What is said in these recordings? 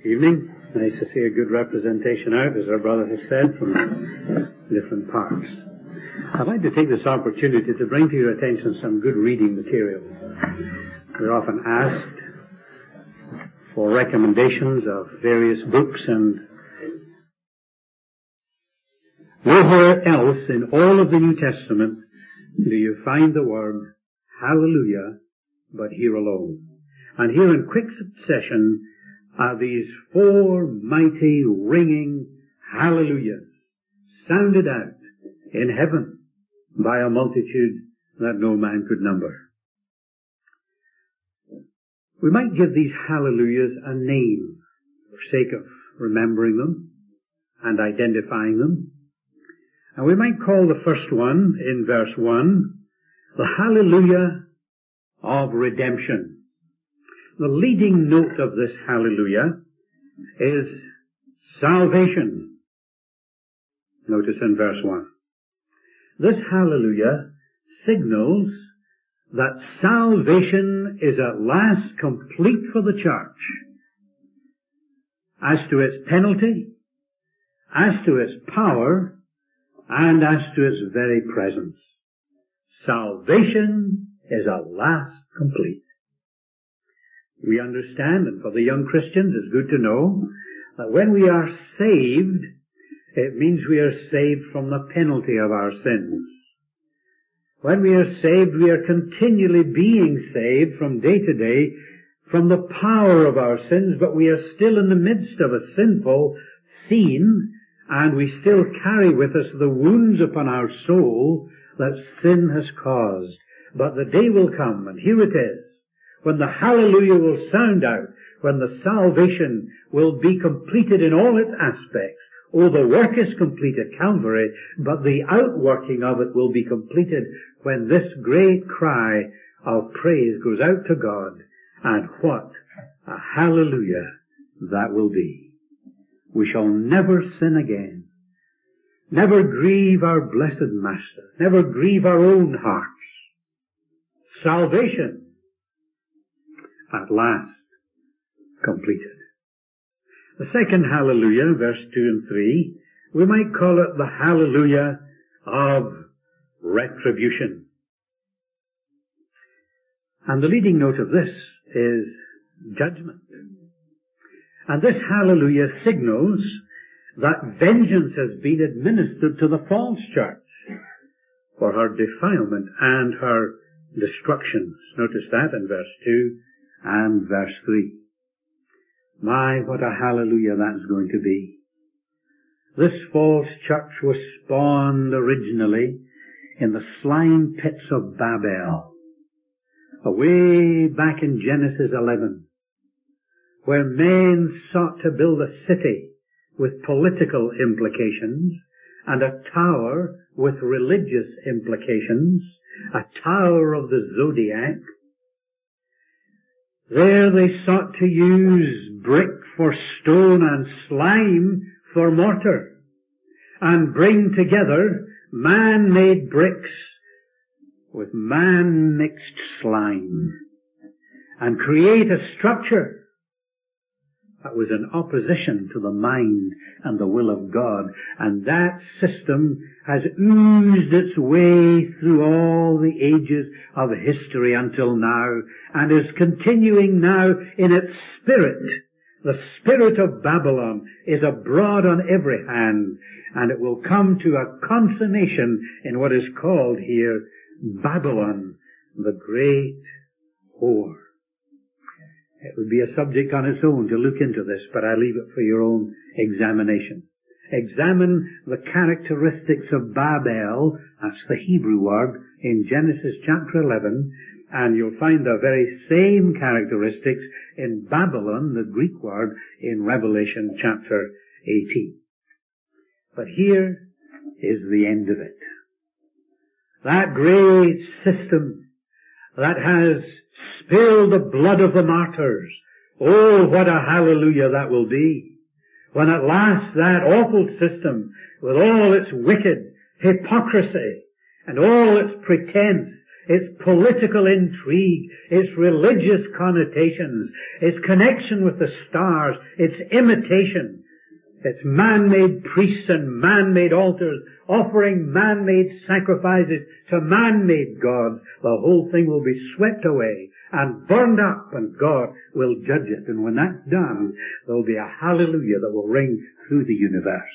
Evening. Nice to see a good representation out, as our brother has said, from different parts. I'd like to take this opportunity to bring to your attention some good reading material. We're often asked for recommendations of various books, and nowhere else in all of the New Testament do you find the word hallelujah but here alone. And here in quick succession are these four mighty ringing hallelujahs sounded out in heaven by a multitude that no man could number. We might give these hallelujahs a name for sake of remembering them and identifying them. And we might call the first one, in verse 1, the hallelujah of redemption. The leading note of this hallelujah is salvation. Notice in verse 1. This hallelujah signals that salvation is at last complete for the church. As to its penalty, as to its power, and as to its very presence. Salvation is at last complete. We understand, and for the young Christians it's good to know, that when we are saved, it means we are saved from the penalty of our sins. When we are saved, we are continually being saved from day to day from the power of our sins, but we are still in the midst of a sinful scene, and we still carry with us the wounds upon our soul that sin has caused. But the day will come, and here it is, when the hallelujah will sound out, when the salvation will be completed in all its aspects. Oh, the work is complete at Calvary, but the outworking of it will be completed when this great cry of praise goes out to God. And what a hallelujah that will be. We shall never sin again. Never grieve our blessed Master. Never grieve our own hearts. Salvation at last completed. The second hallelujah, verse 2 and 3, we might call it the hallelujah of retribution. And the leading note of this is judgment. And this hallelujah signals that vengeance has been administered to the false church for her defilement and her destructions. Notice that in verse 2 and verse 3. My, what a hallelujah that's going to be. This false church was spawned originally in the slime pits of Babel, away back in Genesis 11, where men sought to build a city with political implications and a tower with religious implications, a tower of the zodiac. There they sought to use brick for stone and slime for mortar, and bring together man-made bricks with man-mixed slime, and create a structure that was in opposition to the mind and the will of God. And that system has oozed its way through all the ages of history until now, and is continuing now in its spirit. The spirit of Babylon is abroad on every hand, and it will come to a consummation in what is called here Babylon, the great whore. It would be a subject on its own to look into this, but I leave it for your own examination. Examine the characteristics of Babel, that's the Hebrew word, in Genesis chapter 11, and you'll find the very same characteristics in Babylon, the Greek word, in Revelation chapter 18. But here is the end of it. That great system that has spilled the blood of the martyrs. Oh, what a hallelujah that will be, when at last that awful system, with all its wicked hypocrisy and all its pretense its political intrigue, its religious connotations, its connection with the stars, its imitation, its man-made priests and man-made altars, offering man-made sacrifices to man-made gods, the whole thing will be swept away and burned up, and God will judge it. And when that's done, there'll be a hallelujah that will ring through the universe.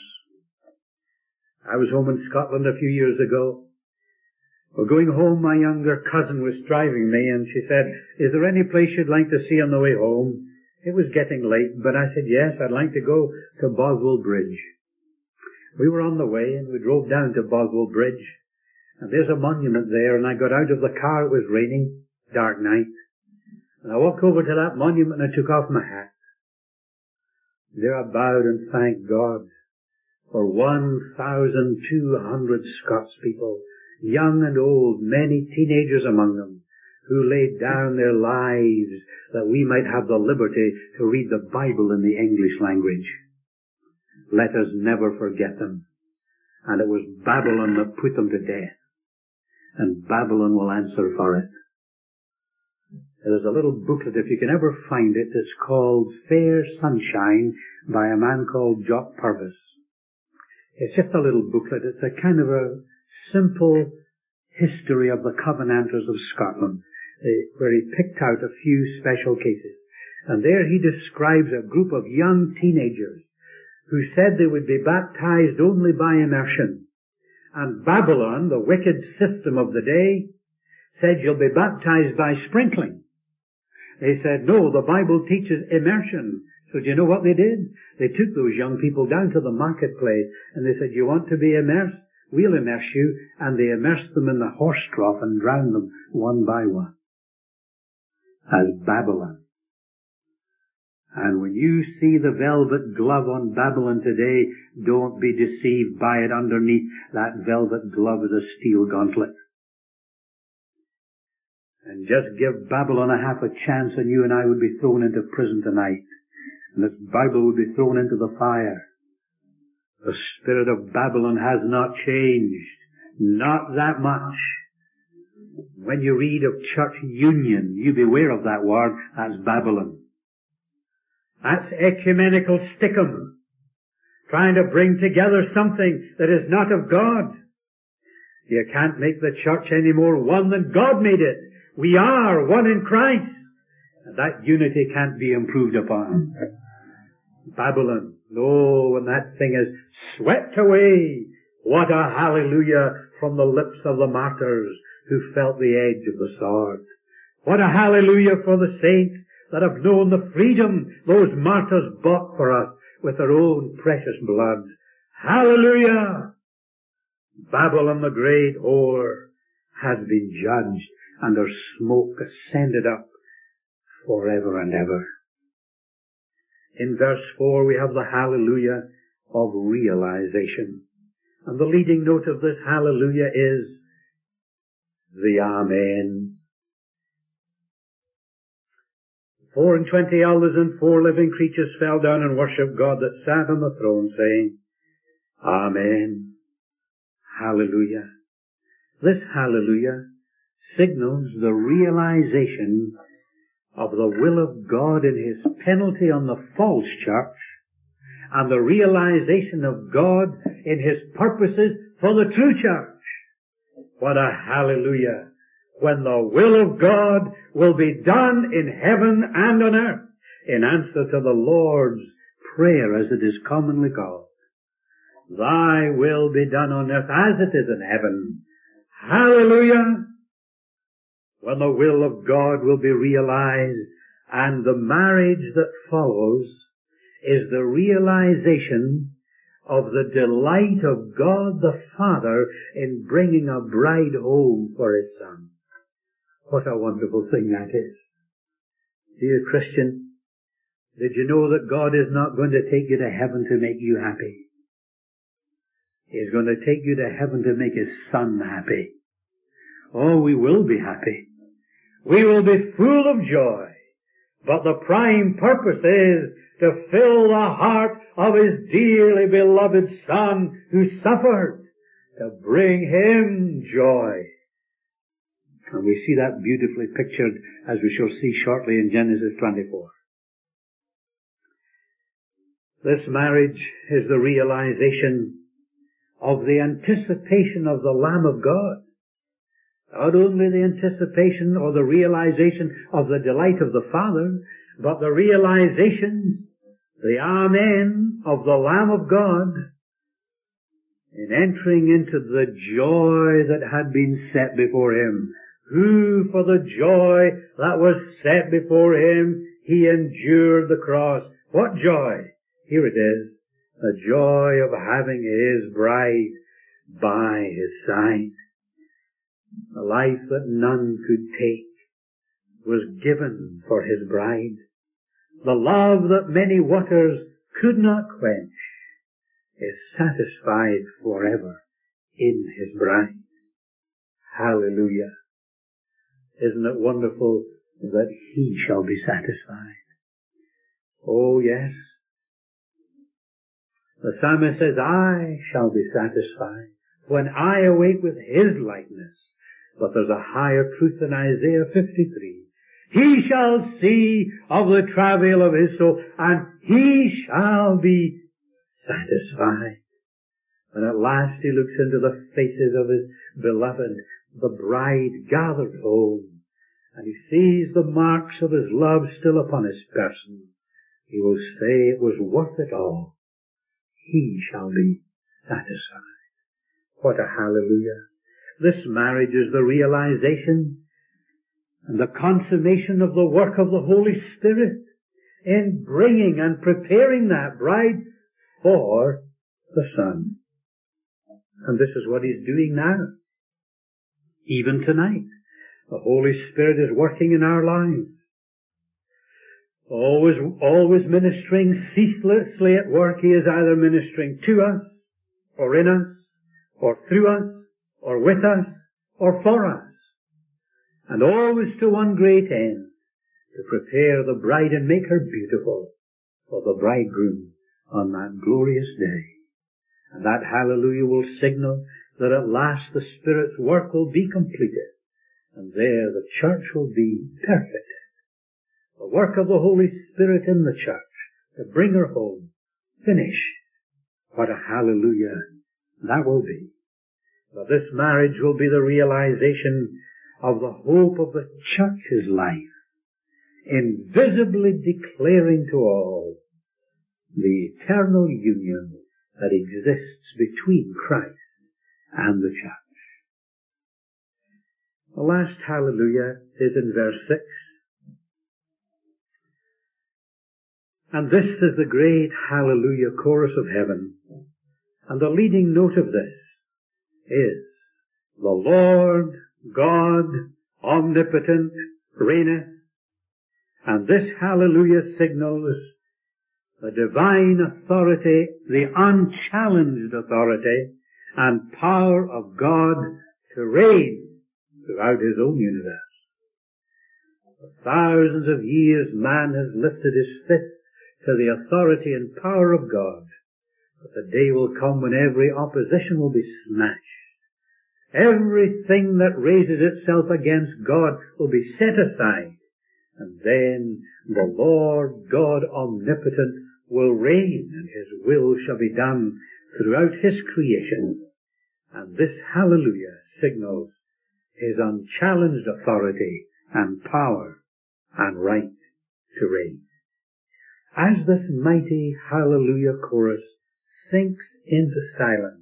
I was home in Scotland a few years ago. Well, going home, my younger cousin was driving me, and she said, "Is there any place you'd like to see on the way home?" It was getting late, but I said, "Yes, I'd like to go to Boswell Bridge." We were on the way, and we drove down to Boswell Bridge, and there's a monument there, and I got out of the car. It was raining, dark night, and I walked over to that monument and I took off my hat. There I bowed and thanked God for 1,200 Scots people, young and old, many teenagers among them, who laid down their lives that we might have the liberty to read the Bible in the English language. Let us never forget them. And it was Babylon that put them to death. And Babylon will answer for it. There's a little booklet, if you can ever find it, it's called Fair Sunshine by a man called Jock Purvis. It's just a little booklet. It's a kind of a simple history of the Covenanters of Scotland, where he picked out a few special cases. And there he describes a group of young teenagers who said they would be baptized only by immersion. And Babylon, the wicked system of the day, said you'll be baptized by sprinkling. They said, no, the Bible teaches immersion. So do you know what they did? They took those young people down to the marketplace and they said, you want to be immersed? We'll immerse you. And they immersed them in the horse trough and drowned them one by one. As Babylon. And when you see the velvet glove on Babylon today, don't be deceived by it. Underneath that velvet glove is a steel gauntlet. And just give Babylon a half a chance and you and I would be thrown into prison tonight. And this Bible would be thrown into the fire. The spirit of Babylon has not changed. Not that much. When you read of church union, you beware of that word. That's Babylon. That's ecumenical stickum. Trying to bring together something that is not of God. You can't make the church any more one than God made it. We are one in Christ. And that unity can't be improved upon. Babylon, no, when that thing is swept away, what a hallelujah from the lips of the martyrs who felt the edge of the sword. What a hallelujah for the saints that have known the freedom those martyrs bought for us with their own precious blood. Hallelujah! Babylon the great whore has been judged, and her smoke ascended up forever and ever. In verse 4 we have the hallelujah of realization. And the leading note of this hallelujah is the Amen. 24 elders and 4 living creatures fell down and worshipped God that sat on the throne, saying, Amen. Hallelujah. This hallelujah signals the realization of the will of God in His penalty on the false church and the realization of God in His purposes for the true church. What a hallelujah when the will of God will be done in heaven and on earth in answer to the Lord's Prayer as it is commonly called. Thy will be done on earth as it is in heaven. Hallelujah! When the will of God will be realized, and the marriage that follows is the realization of the delight of God the Father in bringing a bride home for His Son. What a wonderful thing that is. Dear Christian, did you know that God is not going to take you to heaven to make you happy? He's going to take you to heaven to make His Son happy. Oh, we will be happy. We will be full of joy. But the prime purpose is to fill the heart of His dearly beloved Son who suffered, to bring Him joy. And we see that beautifully pictured, as we shall see shortly in Genesis 24. This marriage is the realization of the anticipation of the Lamb of God. Not only the anticipation or the realization of the delight of the Father, but the realization, the Amen of the Lamb of God in entering into the joy that had been set before him. Who, for the joy that was set before him, he endured the cross. What joy? Here it is. The joy of having his bride by his side. A life that none could take was given for his bride. The love that many waters could not quench is satisfied forever in his bride. Hallelujah. Isn't it wonderful that he shall be satisfied? Oh yes. The psalmist says, I shall be satisfied when I awake with his likeness. But there's a higher truth in Isaiah 53. He shall see of the travail of his soul, and he shall be satisfied. And at last he looks into the faces of his beloved, the bride gathered home, and he sees the marks of his love still upon his person. He will say it was worth it all. He shall be satisfied. What a hallelujah. This marriage is the realization and the consummation of the work of the Holy Spirit in bringing and preparing that bride for the Son. And this is what he's doing now. Even tonight, the Holy Spirit is working in our lives. Always ministering ceaselessly at work. He is either ministering to us, or in us, or through us, or with us, or for us. And always to one great end, to prepare the bride and make her beautiful for the bridegroom on that glorious day. And that hallelujah will signal that at last the Spirit's work will be completed, and there the church will be perfect. The work of the Holy Spirit in the church to bring her home, finished. What a hallelujah that will be. But this marriage will be the realization of the hope of the church's life, invisibly declaring to all the eternal union that exists between Christ and the church. The last hallelujah is in verse 6. And this is the great hallelujah chorus of heaven. And the leading note of this is, the Lord God omnipotent reigneth. And this hallelujah signals the divine authority, the unchallenged authority and power of God to reign throughout his own universe. For thousands of years man has lifted his fist to the authority and power of God. But the day will come when every opposition will be smashed. Everything that raises itself against God will be set aside. And then the Lord God omnipotent will reign, and his will shall be done throughout his creation. And this hallelujah signals his unchallenged authority and power and right to reign. As this mighty hallelujah chorus sinks into silence,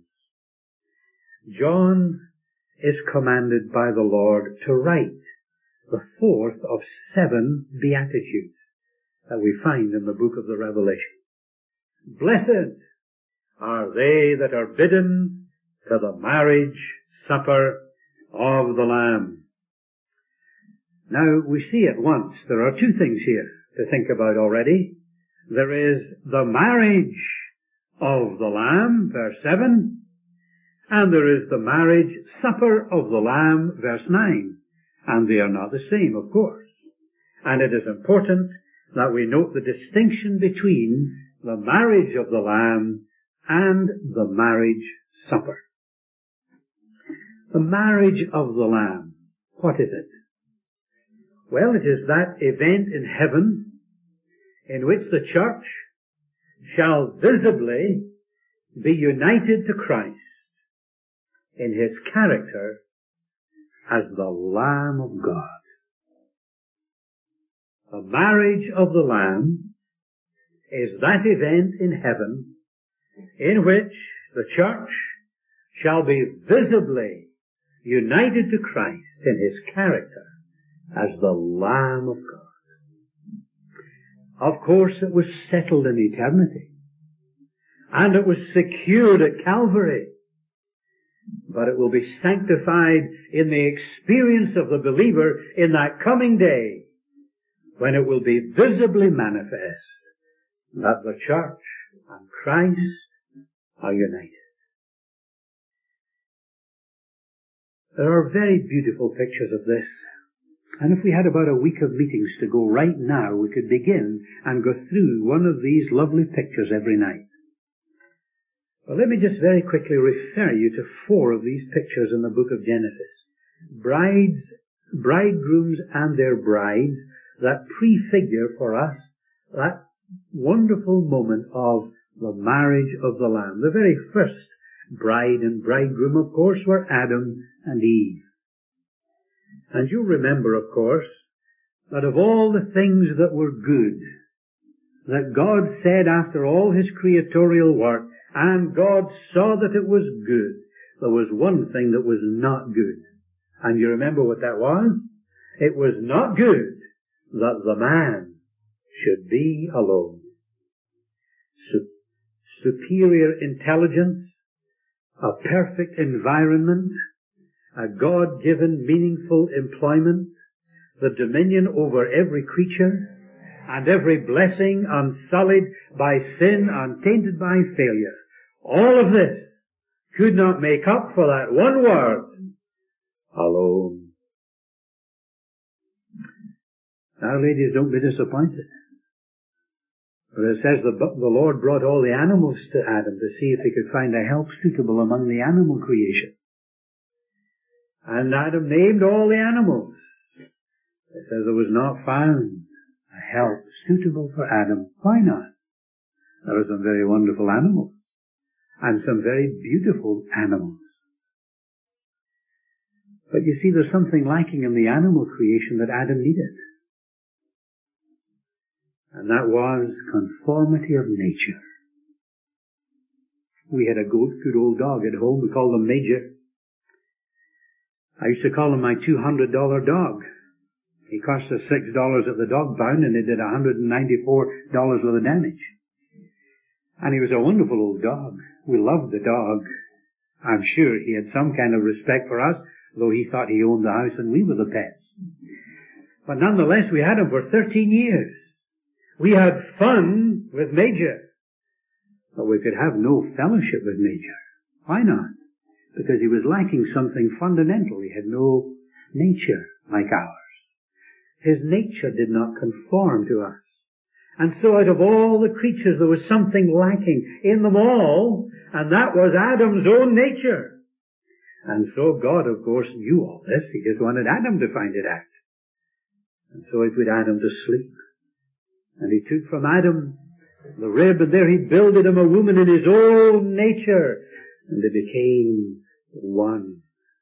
John is commanded by the Lord to write the fourth of 7 Beatitudes that we find in the book of the Revelation. Blessed are they that are bidden to the marriage supper of the Lamb. Now we see at once there are 2 things here to think about already. There is the marriage of the Lamb, verse 7, and there is the marriage supper of the Lamb, verse 9. And they are not the same, of course. And it is important that we note the distinction between the marriage of the Lamb and the marriage supper. The marriage of the Lamb. What is it? Well, it is that event in heaven in which the church shall visibly be united to Christ in His character as the Lamb of God. The marriage of the Lamb is that event in heaven in which the church shall be visibly united to Christ in His character as the Lamb of God. Of course, it was settled in eternity, and it was secured at Calvary, but it will be sanctified in the experience of the believer in that coming day, when it will be visibly manifest that the church and Christ are united. There are very beautiful pictures of this, and if we had about a week of meetings to go right now, we could begin and go through one of these lovely pictures every night. Well, let me just very quickly refer you to 4 of these pictures in the book of Genesis. Bridegrooms and their brides that prefigure for us that wonderful moment of the marriage of the Lamb. The very first bride and bridegroom, of course, were Adam and Eve. And you'll remember, of course, that of all the things that were good, that God said after all His creatorial work, and God saw that it was good, there was one thing that was not good. And you remember what that was? It was not good that the man should be alone. Superior intelligence, a perfect environment, a God-given meaningful employment, the dominion over every creature, and every blessing unsullied by sin, untainted by failure. All of this could not make up for that one word, alone. Now, ladies, don't be disappointed. For it says the Lord brought all the animals to Adam to see if he could find a help suitable among the animal creation. And Adam named all the animals. It says there was not found a help suitable for Adam. Why not? There are some very wonderful animals, and some very beautiful animals. But you see, there's something lacking in the animal creation that Adam needed. And that was conformity of nature. We had a good old dog at home. We called him Major. I used to call him my $200 dog. He cost us $6 at the dog pound, and it did $194 worth of damage. And he was a wonderful old dog. We loved the dog. I'm sure he had some kind of respect for us, though he thought he owned the house and we were the pets. But nonetheless, we had him for 13 years. We had fun with Major, but we could have no fellowship with Major. Why not? Because he was lacking something fundamental. He had no nature like ours. His nature did not conform to us. And so out of all the creatures there was something lacking in them all, and that was Adam's own nature. And so God, of course, knew all this. He just wanted Adam to find it out. And so he put Adam to sleep. And he took from Adam the rib, and there he builded him a woman in his own nature, and they became one.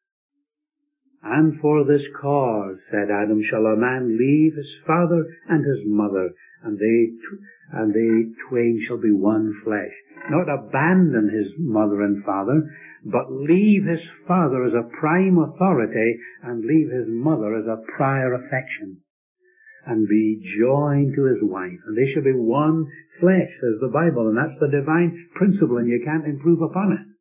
And for this cause, said Adam, shall a man leave his father and his mother, and they twain shall be one flesh. Not abandon his mother and father, but leave his father as a prime authority, and leave his mother as a prior affection, and be joined to his wife. And they shall be one flesh, says the Bible, and that's the divine principle, and you can't improve upon it.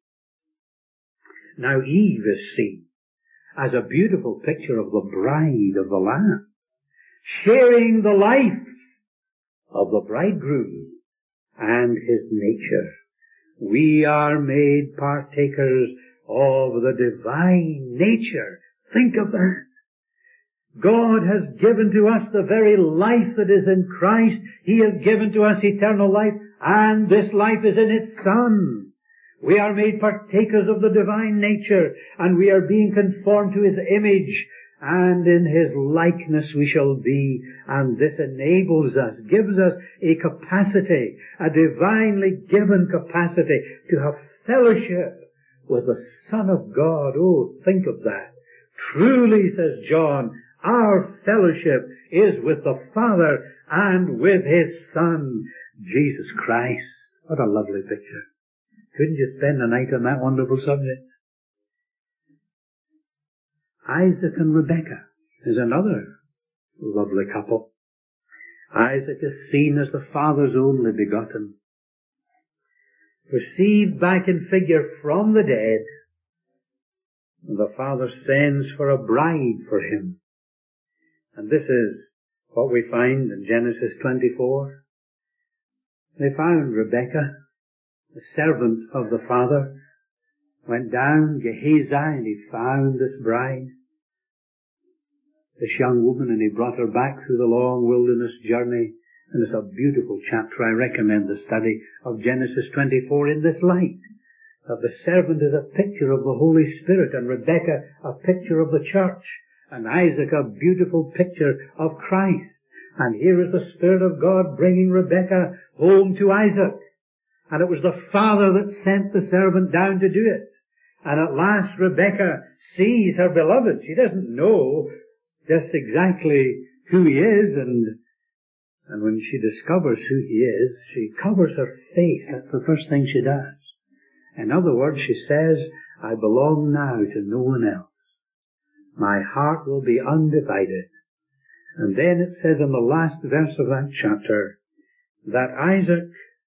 Now Eve is seen as a beautiful picture of the bride of the Lamb, sharing the life of the bridegroom and his nature. We are made partakers of the divine nature. Think of that. God has given to us the very life that is in Christ. He has given to us eternal life, and this life is in His Son. We are made partakers of the divine nature, and we are being conformed to His image, and in His likeness we shall be, and this enables us, gives us a capacity, a divinely given capacity to have fellowship with the Son of God. Oh, think of that. Truly, says John, our fellowship is with the Father and with His Son, Jesus Christ. What a lovely picture. Couldn't you spend the night on that wonderful subject? Isaac and Rebekah is another lovely couple. Isaac is seen as the father's only begotten, received back in figure from the dead. The father sends for a bride for him. And this is what we find in Genesis 24. They found Rebekah, the servant of the father, went down Gehazi, and he found this bride, this young woman, and he brought her back through the long wilderness journey. And it's a beautiful chapter. I recommend the study of Genesis 24 in this light. That the servant is a picture of the Holy Spirit, and Rebekah a picture of the church, and Isaac a beautiful picture of Christ. And here is the Spirit of God bringing Rebekah home to Isaac. And it was the father that sent the servant down to do it. And at last Rebekah sees her beloved. She doesn't know just exactly who he is, and when she discovers who he is, she covers her face. That's the first thing she does. In other words, she says, I belong now to no one else. My heart will be undivided. And then it says in the last verse of that chapter that Isaac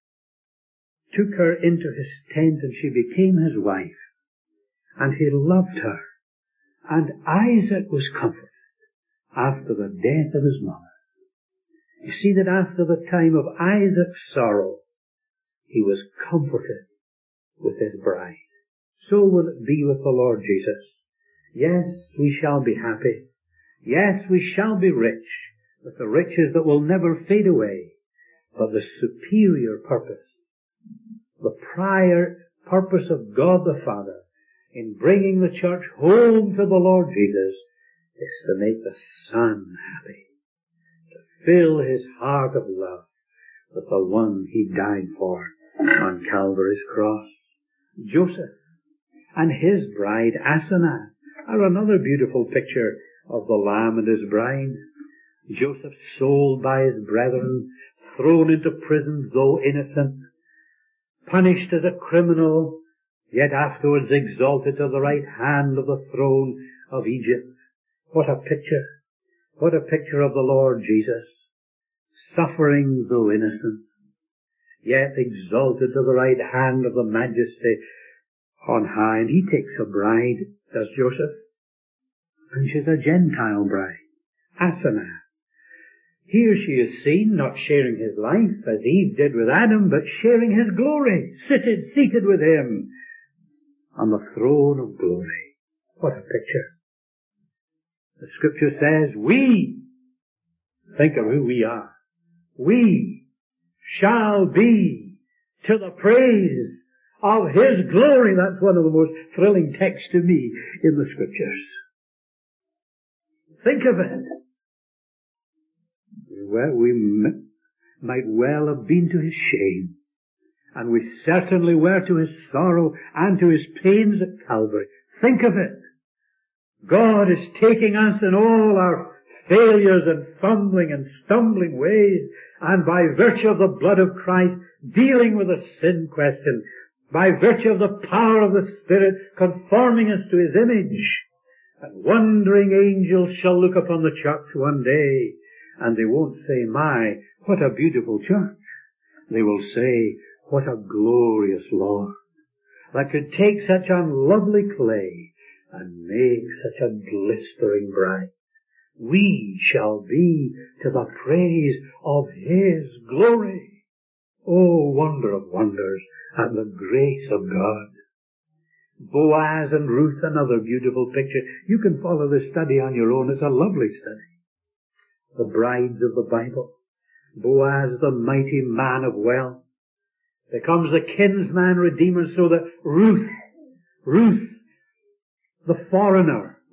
took her into his tent and she became his wife. And he loved her. And Isaac was comforted after the death of his mother. You see that after the time of Isaac's sorrow, he was comforted with his bride. So will it be with the Lord Jesus. Yes, we shall be happy. Yes, we shall be rich with the riches that will never fade away. But the superior purpose, the prior purpose of God the Father in bringing the church home to the Lord Jesus is to make the Son happy, to fill his heart of love with the one he died for on Calvary's cross. Joseph and his bride Asenath are another beautiful picture of the Lamb and his bride. Joseph sold by his brethren, thrown into prison though innocent, punished as a criminal, yet afterwards exalted to the right hand of the throne of Egypt. What a picture! What a picture of the Lord Jesus, suffering though innocent, yet exalted to the right hand of the Majesty on high. And he takes a bride, does Joseph, and she's a Gentile bride, Asenath. Here she is seen not sharing his life as Eve did with Adam, but sharing his glory, seated with him on the throne of glory. What a picture. The Scripture says, we, think of who we are, we shall be to the praise of his glory. That's one of the most thrilling texts to me in the Scriptures. Think of it. Well, we might well have been to his shame, and we certainly were to his sorrow and to his pains at Calvary. Think of it. God is taking us in all our failures and fumbling and stumbling ways, and by virtue of the blood of Christ, dealing with the sin question, by virtue of the power of the Spirit, conforming us to his image. And wondering angels shall look upon the church one day, and they won't say, my, what a beautiful church. They will say, what a glorious Lord that could take such unlovely clay and make such a glistering bride. We shall be to the praise of his glory. Oh, wonder of wonders at the grace of God. Boaz and Ruth, another beautiful picture. You can follow this study on your own. It's a lovely study. The brides of the Bible. Boaz, the mighty man of wealth, becomes the kinsman redeemer, so that Ruth, the foreigner,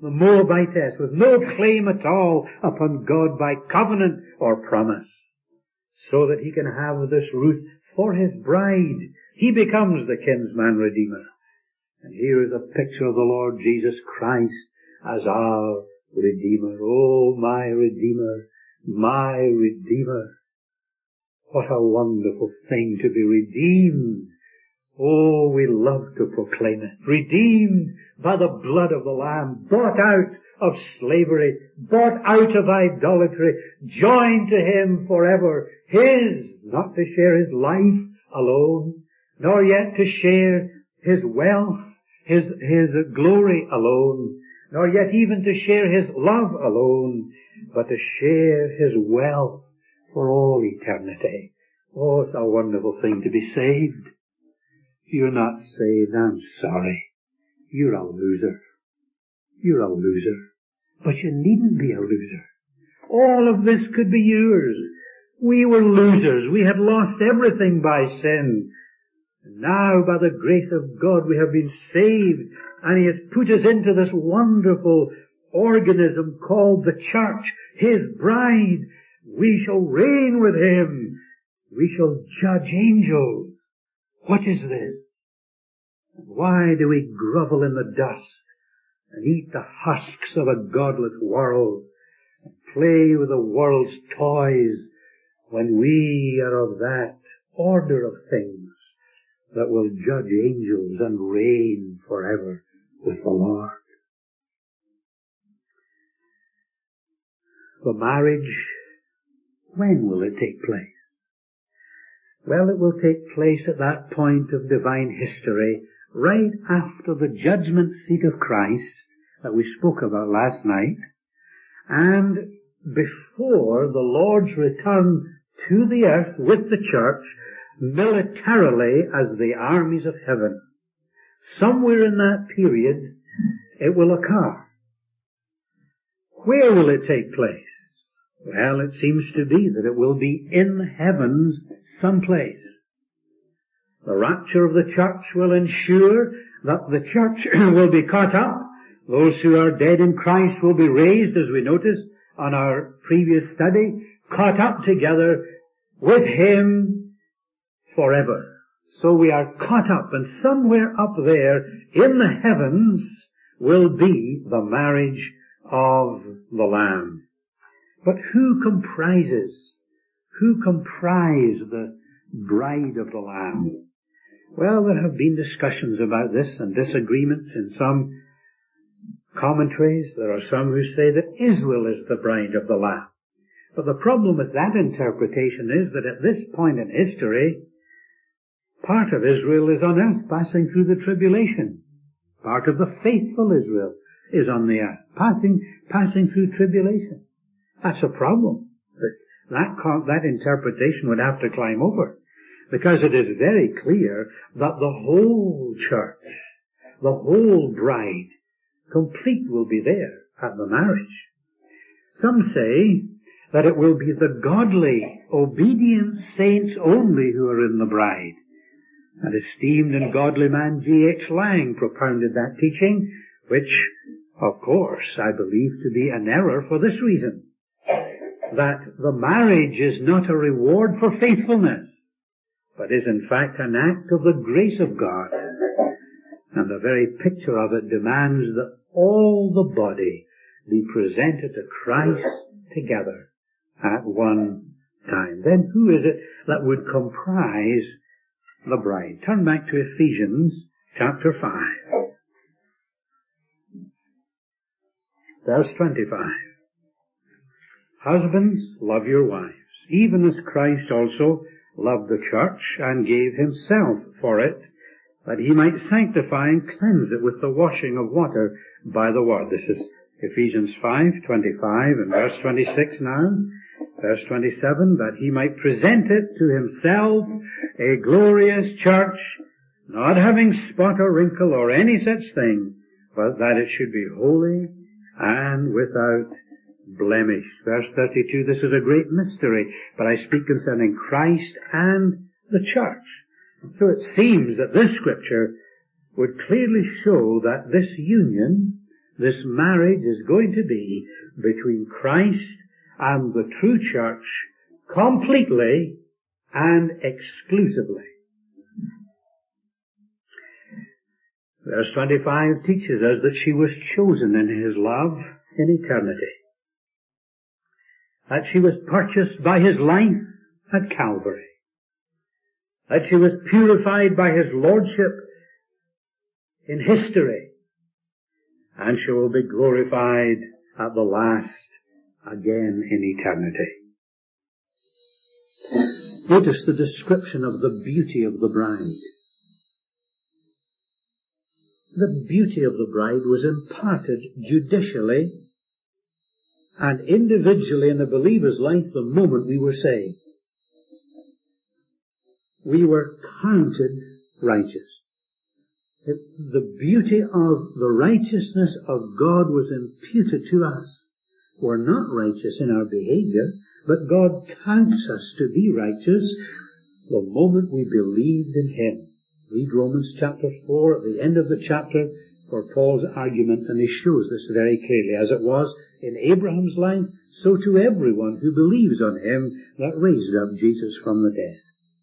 the Moabitess, with no claim at all upon God by covenant or promise, so that he can have this Ruth for his bride. He becomes the kinsman redeemer. And here is a picture of the Lord Jesus Christ as our Redeemer. Oh, my Redeemer, my Redeemer. What a wonderful thing to be redeemed. Oh, we love to proclaim it. Redeemed by the blood of the Lamb, bought out of slavery, bought out of idolatry, joined to him forever. His, not to share his life alone, nor yet to share his wealth, his glory alone, nor yet even to share his love alone, but to share his wealth for all eternity. Oh, it's a wonderful thing to be saved. If you're not saved, I'm sorry. You're a loser. You're a loser. But you needn't be a loser. All of this could be yours. We were losers. We had lost everything by sin. And now, by the grace of God, we have been saved, and he has put us into this wonderful organism called the church, his bride. We shall reign with him. We shall judge angels. What is this? Why do we grovel in the dust and eat the husks of a godless world and play with the world's toys when we are of that order of things that will judge angels and reign forever with the Lord? The marriage, when will it take place? Well, it will take place at that point of divine history, right after the judgment seat of Christ that we spoke about last night, and before the Lord's return to the earth with the church, militarily as the armies of heaven. Somewhere in that period, it will occur. Where will it take place? Well, it seems to be that it will be in the heavens someplace. The rapture of the church will ensure that the church will be caught up. Those who are dead in Christ will be raised, as we noticed on our previous study, caught up together with him forever. So we are caught up, and somewhere up there in the heavens will be the marriage of the Lamb. But who comprise the bride of the Lamb? Well, there have been discussions about this and disagreements in some commentaries. There are some who say that Israel is the bride of the Lamb. But the problem with that interpretation is that at this point in history, part of Israel is on earth passing through the tribulation. Part of the faithful Israel is on the earth passing through tribulation. That's a problem. That interpretation would have to climb over, because it is very clear that the whole church, the whole bride, complete, will be there at the marriage. Some say that it will be the godly, obedient saints only who are in the bride. An esteemed and godly man, G.H. Lang, propounded that teaching, which, of course, I believe to be an error for this reason: that the marriage is not a reward for faithfulness, but is in fact an act of the grace of God. And the very picture of it demands that all the body be presented to Christ together at one time. Then who is it that would comprise the bride? Turn back to Ephesians chapter 5. Verse 25. Husbands, love your wives, even as Christ also loved the church and gave himself for it, that he might sanctify and cleanse it with the washing of water by the word. This is Ephesians 5:25 and verse 26 now. Verse 27, that he might present it to himself a glorious church, not having spot or wrinkle or any such thing, but that it should be holy and without blemish. Verse 32, this is a great mystery, but I speak concerning Christ and the church. So it seems that this scripture would clearly show that this union This marriage is going to be between Christ and the true church completely and exclusively. Verse 25 teaches us that she was chosen in His love in eternity. That she was purchased by His life at Calvary. That she was purified by His lordship in history. And she will be glorified at the last again in eternity. Notice the description of the beauty of the bride. The beauty of the bride was imparted judicially and individually in the believer's life the moment we were saved. We were counted righteous. The beauty of the righteousness of God was imputed to us. We're not righteous in our behavior, but God counts us to be righteous the moment we believed in Him. Read Romans chapter 4 at the end of the chapter for Paul's argument, and he shows this very clearly. As it was in Abraham's life, so to everyone who believes on Him that raised up Jesus from the dead.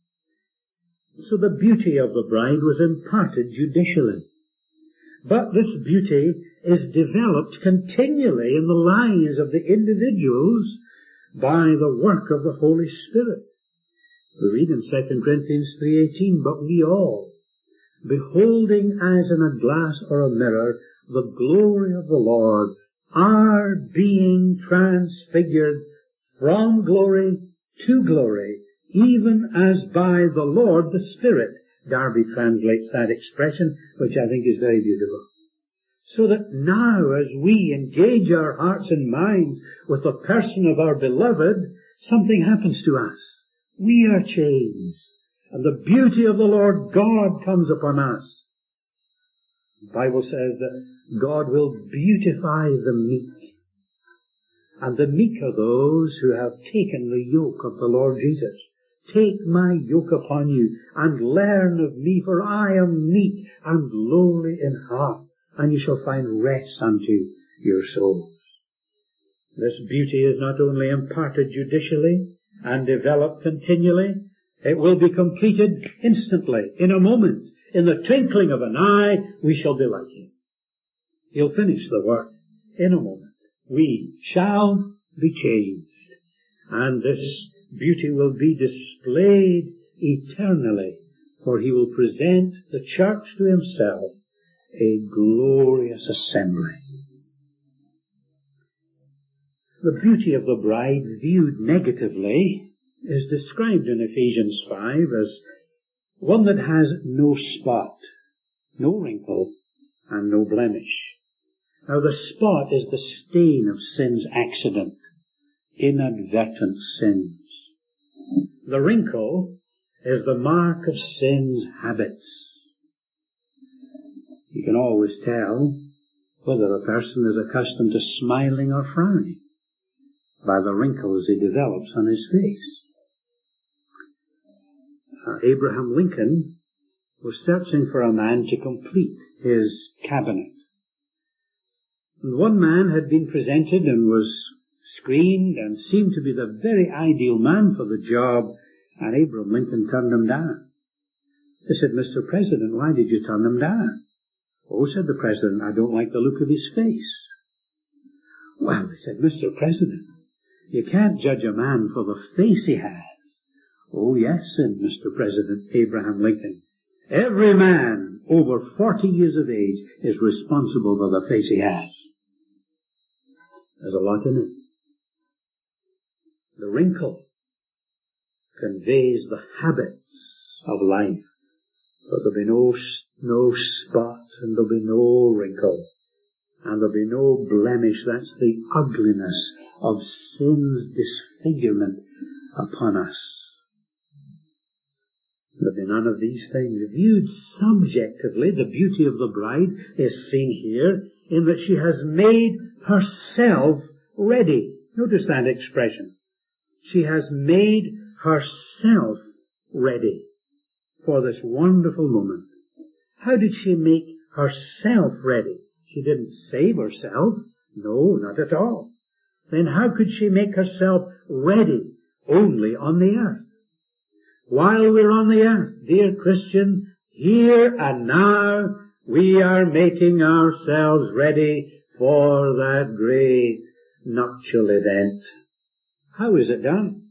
So the beauty of the bride was imparted judicially. But this beauty is developed continually in the lives of the individuals by the work of the Holy Spirit. We read in 2 Corinthians 3:18, but we all, beholding as in a glass or a mirror the glory of the Lord, are being transfigured from glory to glory, even as by the Lord the Spirit. Darby translates that expression, which I think is very beautiful. So that now, as we engage our hearts and minds with the person of our beloved, something happens to us. We are changed, and the beauty of the Lord God comes upon us. The Bible says that God will beautify the meek. And the meek are those who have taken the yoke of the Lord Jesus. Take my yoke upon you and learn of me, for I am meek and lowly in heart, and you shall find rest unto your souls. This beauty is not only imparted judicially and developed continually, it will be completed instantly, in a moment. In the twinkling of an eye, we shall be like Him. He'll finish the work in a moment. We shall be changed, and this beauty will be displayed eternally, for He will present the church to Himself, a glorious assembly. The beauty of the bride viewed negatively is described in Ephesians 5 as one that has no spot, no wrinkle, and no blemish. Now the spot is the stain of sin's accident, inadvertent sins. The wrinkle is the mark of sin's habits. You can always tell whether a person is accustomed to smiling or frowning by the wrinkles he develops on his face. Abraham Lincoln was searching for a man to complete his cabinet. And one man had been presented and was screened and seemed to be the very ideal man for the job, and Abraham Lincoln turned him down. They said, Mr. President, why did you turn him down? Oh, said the President, I don't like the look of his face. Well, they said, Mr. President, you can't judge a man for the face he has. Oh, yes, said Mr. President Abraham Lincoln. Every man over 40 years of age is responsible for the face he has. There's a lot in it. The wrinkle conveys the habits of life. But there'll be no spot, and there'll be no wrinkle, and there'll be no blemish. That's the ugliness of sin's disfigurement upon us. There'll be none of these things. Viewed subjectively, the beauty of the bride is seen here in that she has made herself ready. Notice that expression. She has made herself ready for this wonderful moment. How did she make herself ready? She didn't save herself. No, not at all. Then how could she make herself ready? Only on the earth. While we're on the earth, dear Christian, here and now, we are making ourselves ready for that great nuptial event. How is it done?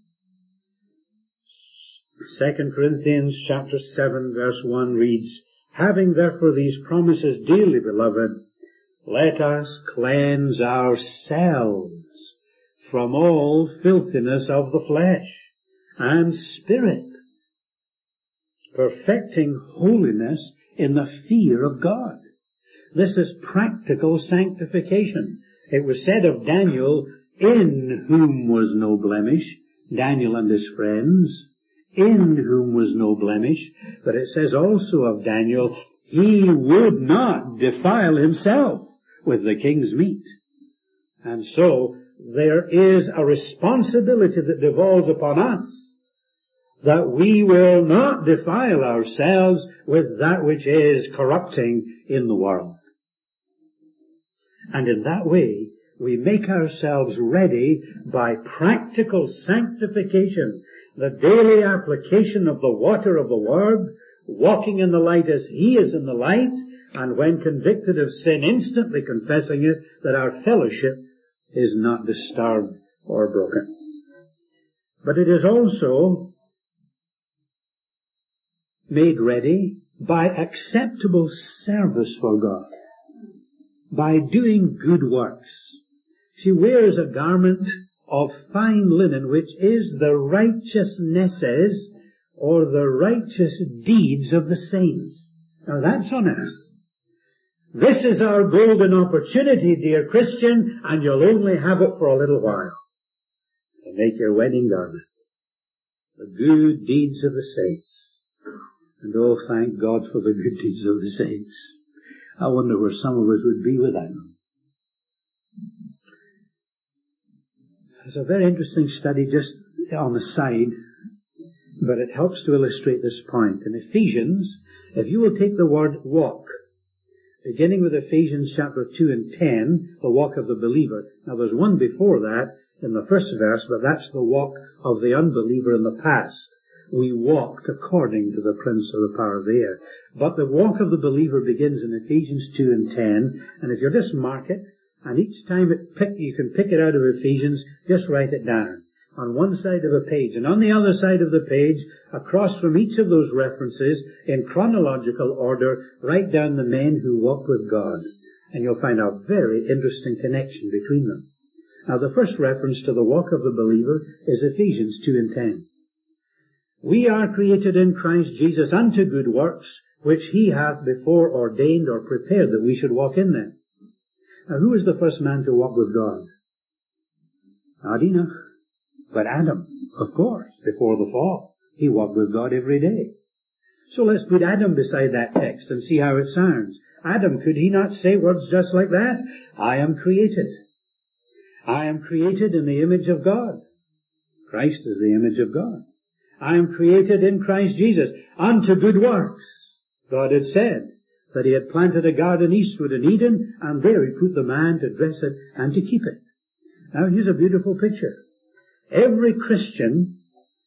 2 Corinthians chapter 7 verse 1 reads, "Having therefore these promises, dearly beloved, let us cleanse ourselves from all filthiness of the flesh and spirit, perfecting holiness in the fear of God." This is practical sanctification. It was said of Daniel, in whom was no blemish, Daniel and his friends, in whom was no blemish, but it says also of Daniel, he would not defile himself with the king's meat. And so, there is a responsibility that devolves upon us, that we will not defile ourselves with that which is corrupting in the world. And in that way, we make ourselves ready by practical sanctification, the daily application of the water of the Word, walking in the light as He is in the light, and when convicted of sin, instantly confessing it, that our fellowship is not disturbed or broken. But it is also made ready by acceptable service for God, by doing good works. She wears a garment of fine linen, which is the righteousnesses or the righteous deeds of the saints. Now that's on earth. This is our golden opportunity, dear Christian, and you'll only have it for a little while, to make your wedding garment. The good deeds of the saints. And oh, thank God for the good deeds of the saints. I wonder where some of us would be without them. It's a very interesting study just on the side, but it helps to illustrate this point. In Ephesians, if you will take the word walk, beginning with Ephesians chapter 2 and 10, the walk of the believer. Now there's one before that in the first verse, but that's the walk of the unbeliever in the past. We walked according to the prince of the power of the air. But the walk of the believer begins in Ephesians 2 and 10, and if you'll just mark it, and each time you can pick it out of Ephesians, just write it down on one side of a page. And on the other side of the page, across from each of those references, in chronological order, write down the men who walked with God. And you'll find a very interesting connection between them. Now the first reference to the walk of the believer is Ephesians 2 and 10. We are created in Christ Jesus unto good works, which He hath before ordained or prepared that we should walk in them. Now who was the first man to walk with God? Not Enoch, but Adam, of course, before the fall. He walked with God every day. So let's put Adam beside that text and see how it sounds. Adam, could he not say words just like that? I am created. I am created in the image of God. Christ is the image of God. I am created in Christ Jesus unto good works. God had said that He had planted a garden eastward in Eden, and there He put the man to dress it and to keep it. Now here's a beautiful picture. Every Christian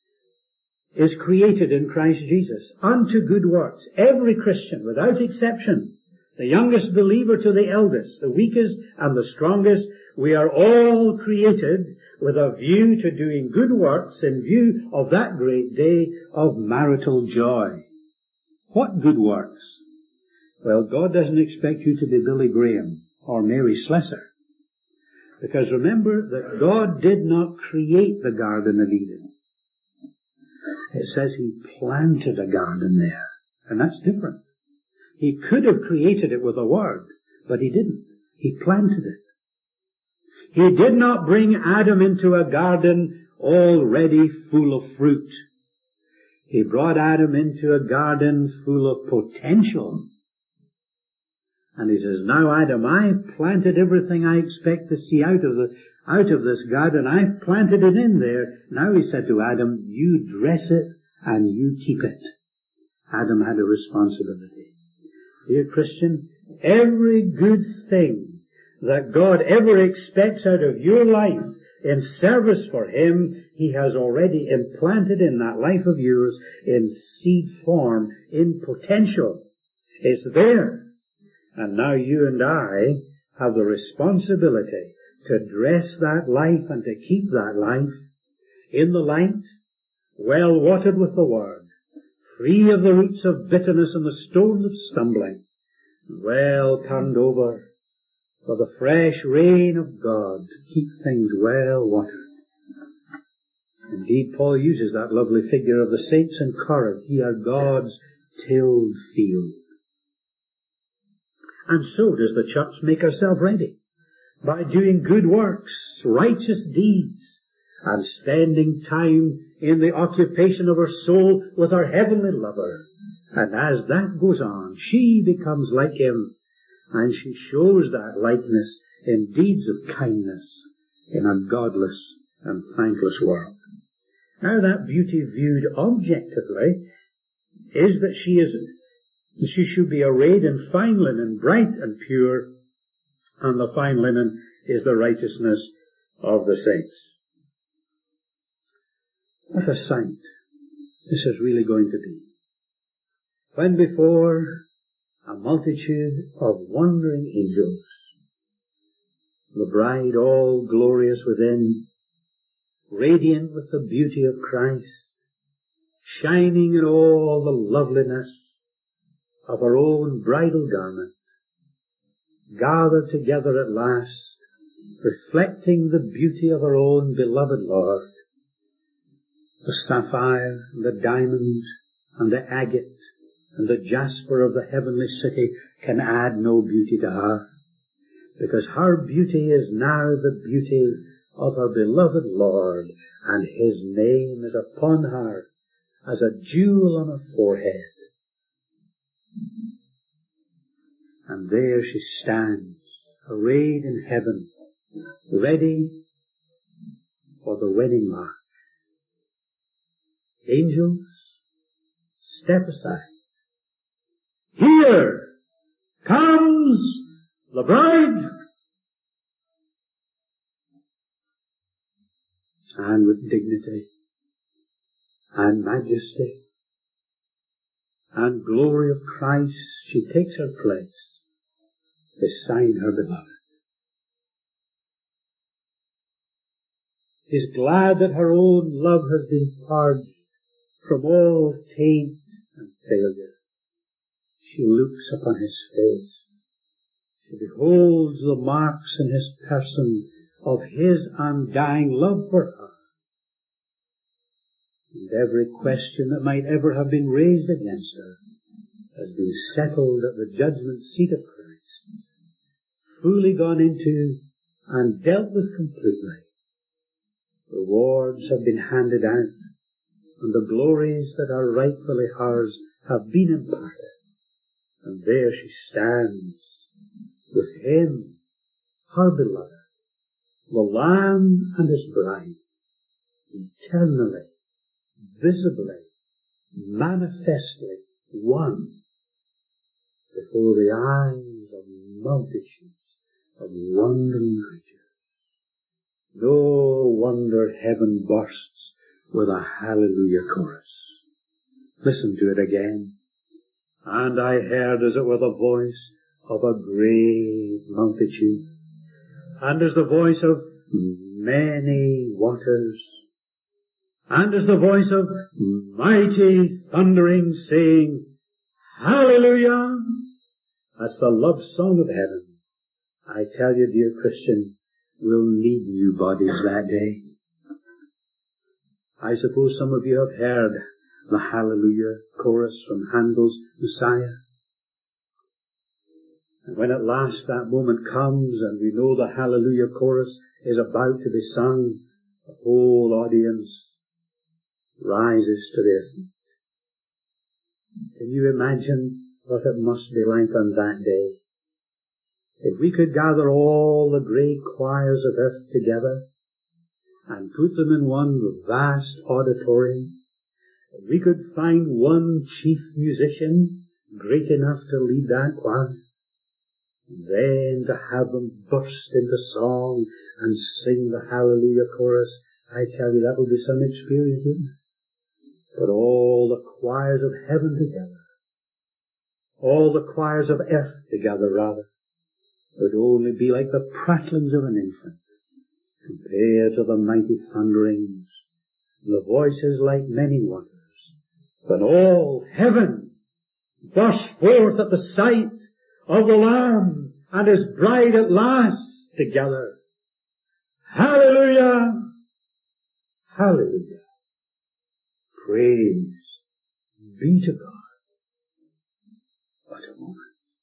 is created in Christ Jesus unto good works. Every Christian, without exception. The youngest believer to the eldest, the weakest and the strongest, we are all created with a view to doing good works in view of that great day of marital joy. What good works? Well, God doesn't expect you to be Billy Graham or Mary Slessor. Because remember that God did not create the Garden of Eden. It says He planted a garden there. And that's different. He could have created it with a word, but He didn't. He planted it. He did not bring Adam into a garden already full of fruit. He brought Adam into a garden full of potential. And He says, now Adam, I've planted everything I expect to see out of this garden. I've planted it in there. Now He said to Adam, you dress it and you keep it. Adam had a responsibility. Dear Christian, Every good thing that God ever expects out of your life in service for Him, He has already implanted in that life of yours in seed form, in potential. It's there. And now you and I have the responsibility to dress that life and to keep that life in the light, well watered with the Word, free of the roots of bitterness and the stones of stumbling, well turned over for the fresh rain of God to keep things well watered. Indeed, Paul uses that lovely figure of the saints in Corinth. Ye are God's tilled field. And so does the church make herself ready by doing good works, righteous deeds, and spending time in the occupation of her soul with her heavenly lover. And as that goes on, she becomes like Him, and she shows that likeness in deeds of kindness in a godless and thankless world. Now that beauty viewed objectively is that she should be arrayed in fine linen, bright and pure, and the fine linen is the righteousness of the saints. What a sight this is really going to be. When before a multitude of wondering angels, the bride all glorious within, radiant with the beauty of Christ, shining in all the loveliness of her own bridal garment, gathered together at last, reflecting the beauty of her own beloved Lord. The sapphire, and the diamond, and the agate, and the jasper of the heavenly city can add no beauty to her, because her beauty is now the beauty of her beloved Lord, and His name is upon her as a jewel on her forehead. And there she stands, arrayed in heaven, ready for the wedding march. Angels, step aside. Here comes the bride. And with dignity and majesty and glory of Christ, she takes her place beside her beloved. She's glad that her own love has been purged from all taint and failure. She looks upon His face. She beholds the marks in His person of His undying love for her. And every question that might ever have been raised against her has been settled at the judgment seat of Christ, fully gone into and dealt with completely. Rewards have been handed out, and the glories that are rightfully hers have been imparted. And there she stands with Him, her beloved, the Lamb and His bride, eternally, visibly, manifestly one before the eyes of multitudes of wondering creatures. No wonder heaven bursts with a hallelujah chorus. Listen to it again. And I heard as it were the voice of a great multitude, and as the voice of many waters, and as the voice of mighty thundering, saying, Hallelujah! That's the love song of heaven. I tell you, dear Christian, we'll need new bodies that day. I suppose some of you have heard the Hallelujah chorus from Handel's Messiah. And when at last that moment comes and we know the Hallelujah chorus is about to be sung, the whole audience rises to their feet. Can you imagine what it must be like on that day? If we could gather all the great choirs of earth together and put them in one vast auditorium, if we could find one chief musician great enough to lead that choir, Then to have them burst into song and sing the Hallelujah chorus, I tell you, that will be some experience, wouldn't it? But all the choirs of heaven together, all the choirs of earth together, rather, would only be like the prattlings of an infant, compared to the mighty thunderings, the voices like many waters. But all heaven burst forth at the sight of the Lamb and His bride at last together. Hallelujah! Hallelujah! Praise be to God. What a moment.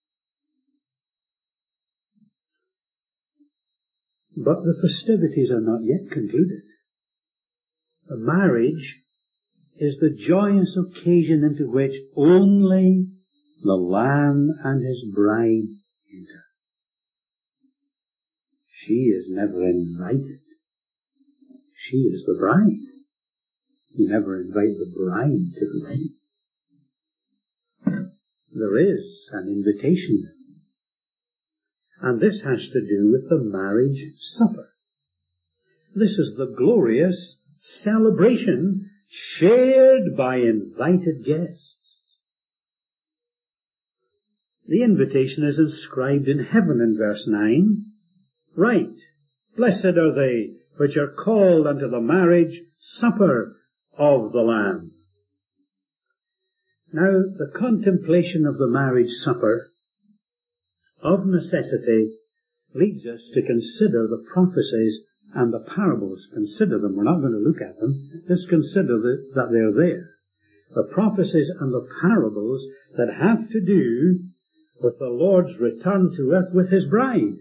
But the festivities are not yet concluded. The marriage is the joyous occasion into which only the Lamb and His bride enter. She is never invited. She is the bride. You never invite the bride to the wedding. There is an invitation. And this has to do with the marriage supper. This is the glorious celebration shared by invited guests. The invitation is inscribed in heaven in verse 9. Right, blessed are they which are called unto the marriage supper of the Lamb. Now, the contemplation of the marriage supper, of necessity, leads us to consider the prophecies and the parables. Consider them. We're not going to look at them. Just consider that they're there. The prophecies and the parables that have to do with the Lord's return to earth with His bride.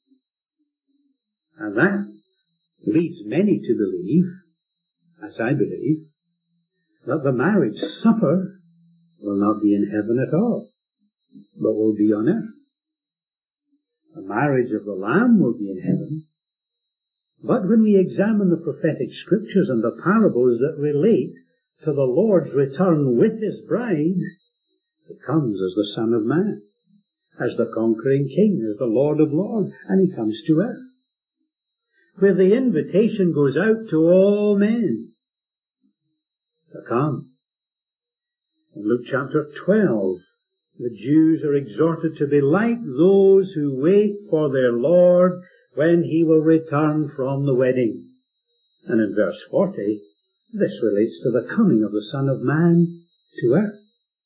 And that leads many to believe, as I believe, that the marriage supper will not be in heaven at all, but will be on earth. The marriage of the Lamb will be in heaven. But when we examine the prophetic scriptures and the parables that relate to the Lord's return with His bride, He comes as the Son of Man, as the conquering King, as the Lord of Lords, and He comes to earth, where the invitation goes out to all men to come. In Luke chapter 12, the Jews are exhorted to be like those who wait for their Lord when He will return from the wedding. And in verse 40, this relates to the coming of the Son of Man to earth.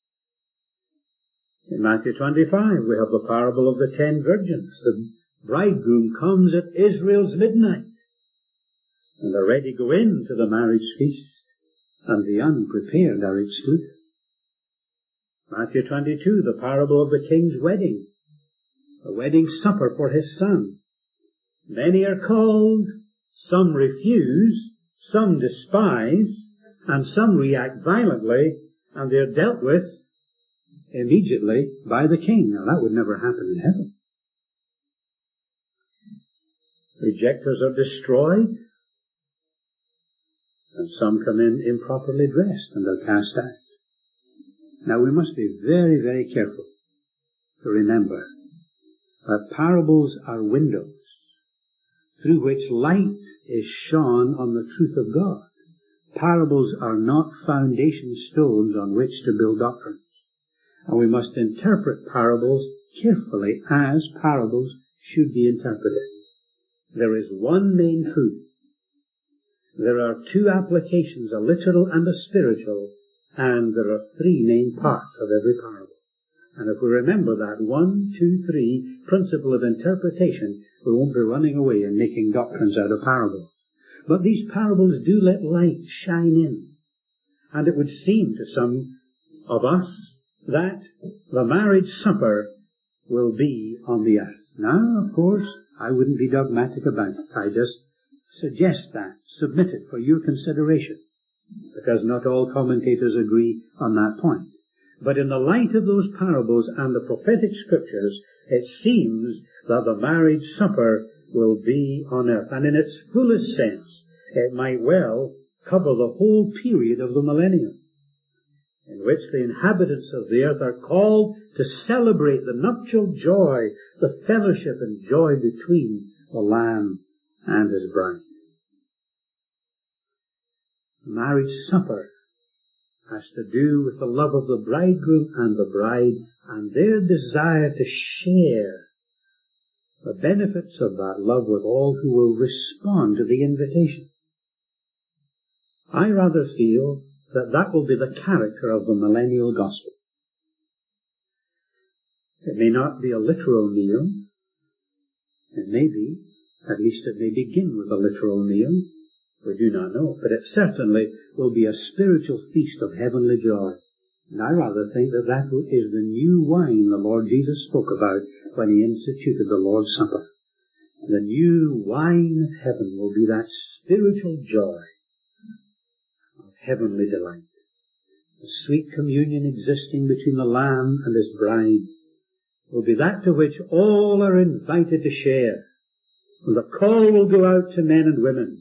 In Matthew 25, we have the parable of the 10 virgins. The bridegroom comes at Israel's midnight, and the ready go in to the marriage feast, and the unprepared are excluded. Matthew 22, the parable of the king's wedding, a wedding supper for his son. Many are called, some refuse, some despise, and some react violently, and they're dealt with immediately by the king. Now that would never happen in heaven. Rejectors are destroyed, and some come in improperly dressed and are cast out. Now we must be very, very careful to remember that parables are windows through which light is shone on the truth of God. Parables are not foundation stones on which to build doctrines. And we must interpret parables carefully as parables should be interpreted. There is one main truth. There are 2 applications, a literal and a spiritual, and there are 3 main parts of every parable. And if we remember that 1, 2, 3 principle of interpretation, we won't be running away and making doctrines out of parables. But these parables do let light shine in. And it would seem to some of us that the marriage supper will be on the earth. Now, of course, I wouldn't be dogmatic about it. I just suggest that, submit it for your consideration, because not all commentators agree on that point. But in the light of those parables and the prophetic scriptures, it seems that the marriage supper will be on earth. And in its fullest sense, it might well cover the whole period of the millennium. in which the inhabitants of the earth are called to celebrate the nuptial joy, the fellowship and joy between the Lamb and His bride. The marriage supper has to do with the love of the bridegroom and the bride and their desire to share the benefits of that love with all who will respond to the invitation. I rather feel that that will be the character of the millennial gospel. It may not be a literal meal. It may be, at least it may begin with a literal meal. We do not know, but it certainly will be a spiritual feast of heavenly joy. And I rather think that that is the new wine the Lord Jesus spoke about when He instituted the Lord's Supper. The new wine of heaven will be that spiritual joy of heavenly delight. The sweet communion existing between the Lamb and His bride will be that to which all are invited to share. And the call will go out to men and women.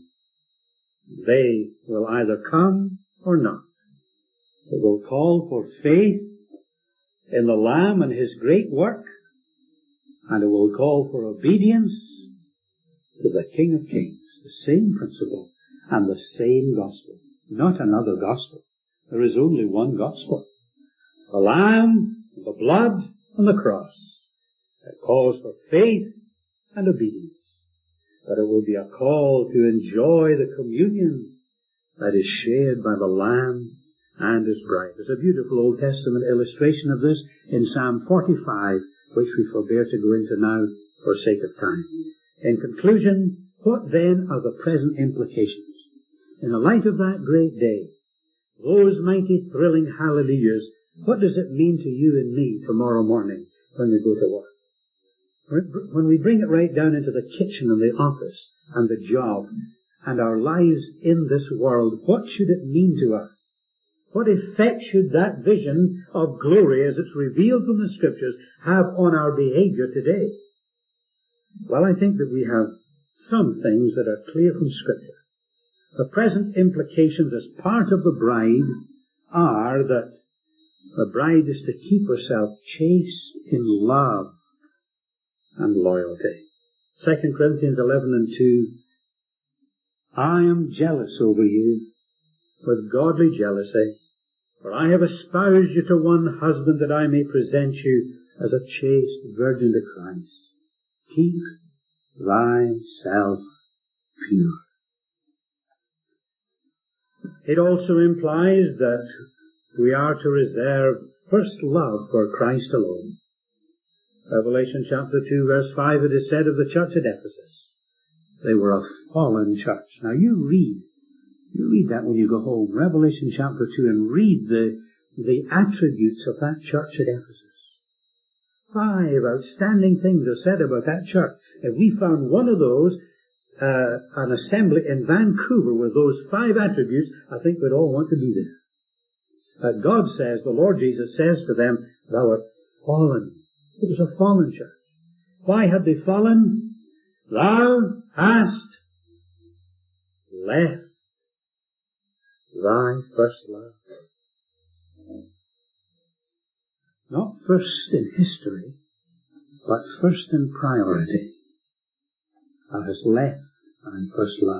They will either come or not. It will call for faith in the Lamb and His great work, and it will call for obedience to the King of Kings. The same principle and the same gospel. Not another gospel. There is only one gospel. The Lamb, the blood, and the cross. It calls for faith and obedience. But it will be a call to enjoy the communion that is shared by the Lamb and His bride. There's a beautiful Old Testament illustration of this in Psalm 45, which we forbear to go into now for sake of time. In conclusion, what then are the present implications? In the light of that great day, those mighty thrilling hallelujahs, what does it mean to you and me tomorrow morning when we go to work? When we bring it right down into the kitchen and the office and the job and our lives in this world, what should it mean to us? What effect should that vision of glory as it's revealed from the Scriptures have on our behavior today? Well, I think that we have some things that are clear from Scripture. The present implications as part of the bride are that the bride is to keep herself chaste in love and loyalty. 2 Corinthians 11 and 2, I am jealous over you with godly jealousy, for I have espoused you to one husband that I may present you as a chaste virgin to Christ. Keep thyself pure. It also implies that we are to reserve first love for Christ alone. Revelation chapter 2 verse 5, it is said of the church at Ephesus, they were a fallen church. Now you read that when you go home, Revelation chapter 2, and read the attributes of that church at Ephesus. 5 outstanding things are said about that church. If we found one of those, an assembly in Vancouver with those 5 attributes, I think we'd all want to be there. God says, the Lord Jesus says to them, thou art fallen. It was a fallen church. Why had they fallen? Thou hast left thy first love. Not first in history, but first in priority. Thou hast left thy first love.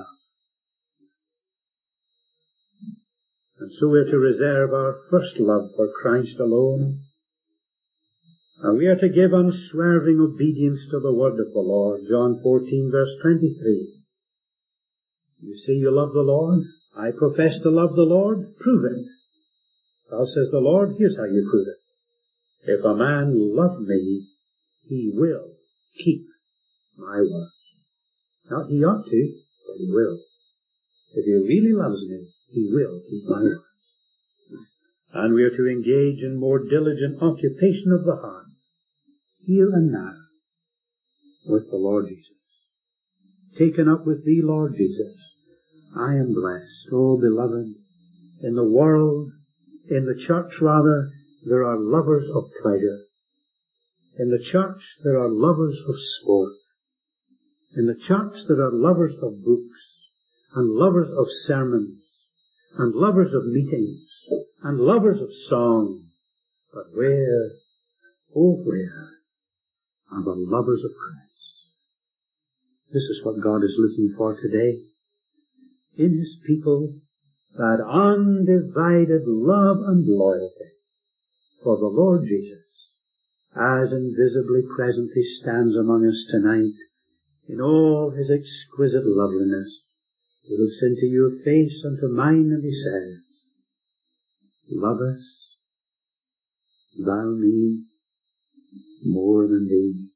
And so we are to reserve our first love for Christ alone. And we are to give unswerving obedience to the word of the Lord. John 14 verse 23. You say you love the Lord. I profess to love the Lord. Prove it. Thou says the Lord, here's how you prove it. If a man love me, he will keep my words. Not he ought to, but he will. If he really loves me, he will keep my words. And we are to engage in more diligent occupation of the heart, here and now, with the Lord Jesus. Taken up with thee, Lord Jesus, I am blessed. Oh, beloved, in the world, in the church rather, there are lovers of pleasure. In the church, there are lovers of sport. In the church, there are lovers of books, and lovers of sermons, and lovers of meetings, and lovers of song, but where, oh where, are the lovers of Christ? This is what God is looking for today in His people, that undivided love and loyalty for the Lord Jesus, as invisibly present He stands among us tonight in all His exquisite loveliness. He looks into your face and to mine, and He says, lovest thou me more than these?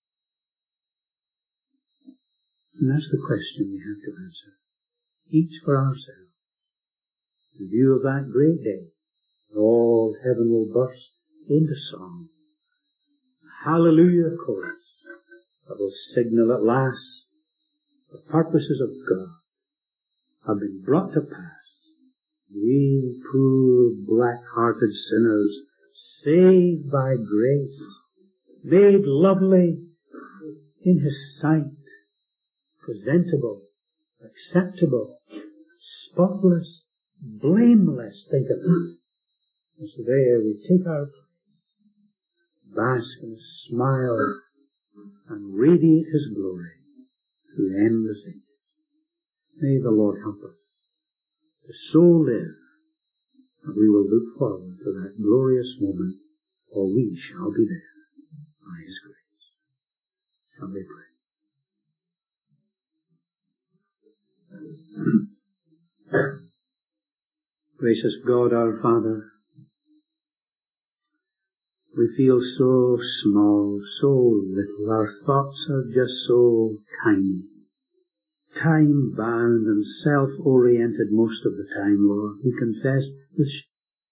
And that's the question we have to answer, each for ourselves. In view of that great day, all heaven will burst into song. Hallelujah chorus that will signal at last the purposes of God have been brought to pass. We poor black-hearted sinners, saved by grace, made lovely in His sight, presentable, acceptable, spotless, blameless, think of it. And so there we take our place, bask in His smile, and radiate His glory through endless ages. May the Lord help us to so live that we will look forward to that glorious moment, for we shall be there by His grace. Shall we pray? Gracious God, our Father, we feel so small, so little. Our thoughts are just so tiny, time-bound and self-oriented most of the time, Lord. We confess this.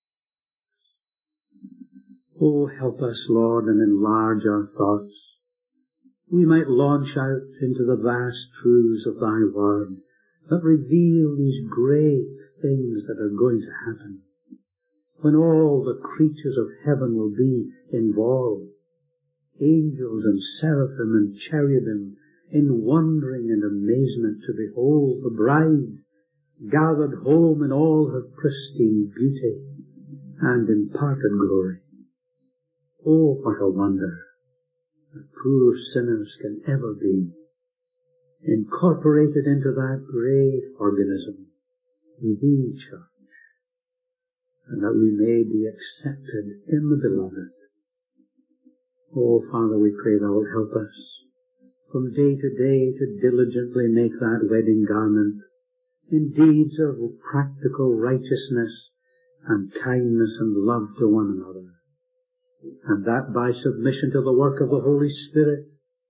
Oh, help us, Lord, and enlarge our thoughts. We might launch out into the vast truths of Thy Word that reveal these great things that are going to happen, when all the creatures of heaven will be involved, angels and seraphim and cherubim, in wondering and amazement to behold the bride gathered home in all her pristine beauty and imparted glory. Oh, what a wonder that poor sinners can ever be incorporated into that great organism, the church, and that we may be accepted in the beloved. Oh, Father, we pray Thou wilt help us from day to day to diligently make that wedding garment in deeds of practical righteousness and kindness and love to one another, and that by submission to the work of the Holy Spirit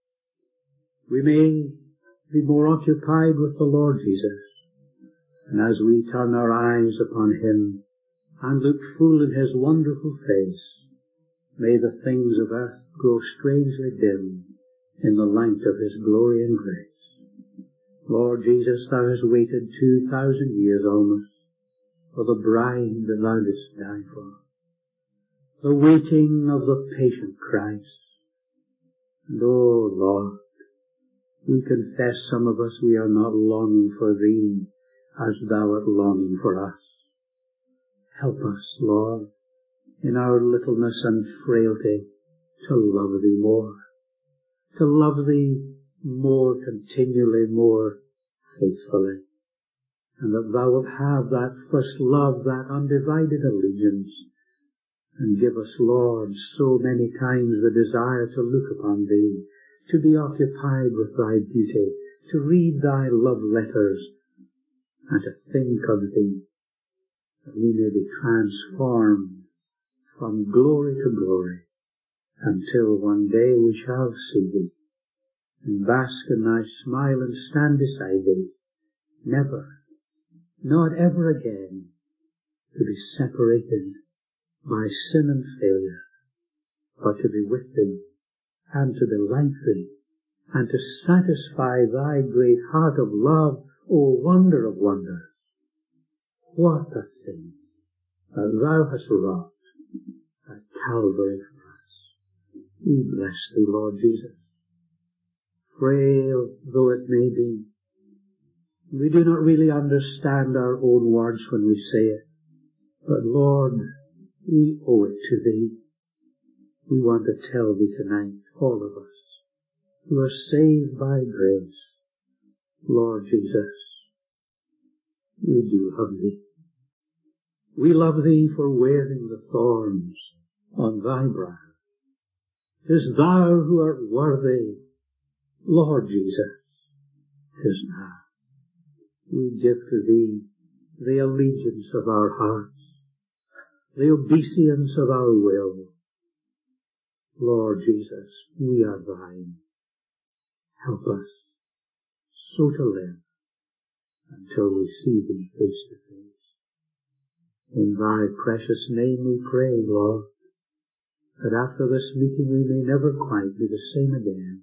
we may be more occupied with the Lord Jesus. And as we turn our eyes upon Him and look full in His wonderful face, may the things of earth grow strangely dim in the light of His glory and grace. Lord Jesus, Thou hast waited 2,000 years almost for the bride that Thou didst die for. The waiting of the patient Christ. And oh Lord, we confess, some of us, we are not longing for Thee as Thou art longing for us. Help us, Lord, in our littleness and frailty, to love Thee more, to love Thee more continually, more faithfully, and that Thou wilt have that first love, that undivided allegiance, and give us, Lord, so many times the desire to look upon Thee, to be occupied with Thy beauty, to read Thy love letters, and to think of Thee, that we may be transformed from glory to glory, until one day we shall see Thee, and bask in Thy smile and stand beside Thee, never, not ever again, to be separated by sin and failure, but to be with Thee, and to delight Thee, and to satisfy Thy great heart of love, O wonder of wonders. What a thing that Thou hast wrought at Calvary for us. We bless Thee, Lord Jesus. Frail though it may be, we do not really understand our own words when we say it, But Lord, we owe it to Thee. We want to tell Thee tonight, all of us, who are saved by grace, Lord Jesus, we do love Thee. We love Thee for wearing the thorns on Thy brow. 'Tis Thou who art worthy, Lord Jesus, 'tis now. We give to Thee the allegiance of our hearts, the obeisance of our will. Lord Jesus, we are Thine. Help us so to live until we see Thee face to face. In Thy precious name we pray, Lord, that after this meeting we may never quite be the same again.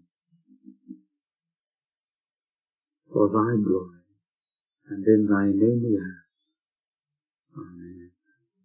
For Thy glory, and in Thy name we ask. Amen.